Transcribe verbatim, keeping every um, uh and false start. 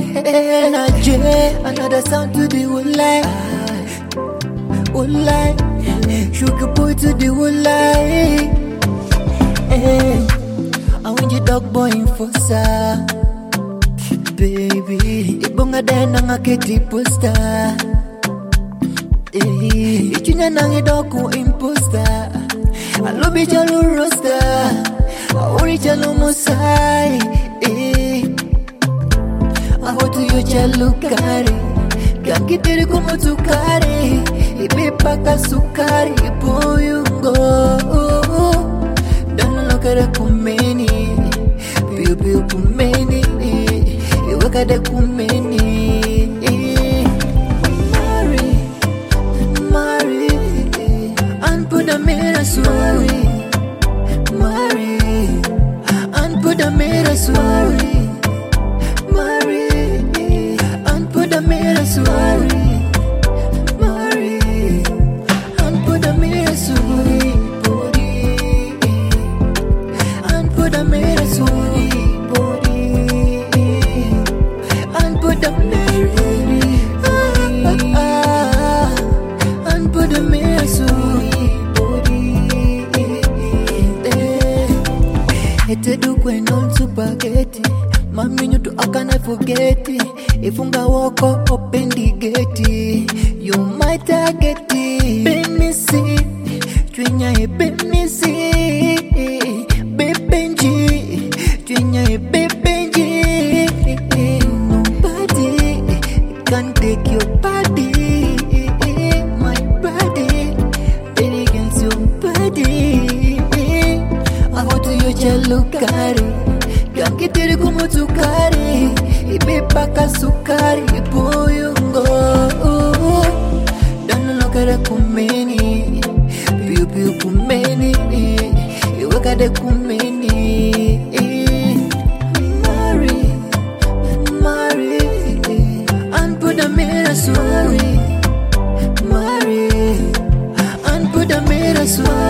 energy, another sound to the woolly, woolly, sugar boy to the woolly. I want your dog boy in fossa, baby. Ibonga dena ngaketi posta. Ichunya nange doku imposta. Alobi chalo rosta, aori chalo mosai. Ahotu yo chalo kari, gangi tere como tukari. Ibe paka sukari, ipoyungo. Dano lokare kumeni, piu piu kumeni. Iwakade kumeni. Sorry, Mari, and put a mirror, sorry, Mari, and put a mirror, sorry, Mari, and put a mirror, sorry, body, and put a mirror, sorry, body, and put a mirror, and put a mirror, sorry. Ete du kwen on spaghetti. Mami nyu tu akana forget it. If unga walk up, open the gate. You might target it. Bemi si, twinya e bemi si. Bebenji, twinya e bebenji. Nobody can take your body. My body, baby against your body. Lukari, gangi tere como tukari. Ibe paka sukari, ipoyungo. Dano lokare kumeni, piu piu kumeni. Iwakade kumeni. Mari, Mari, and put a mirror, sorry. Mari, and put a mirror, sorry.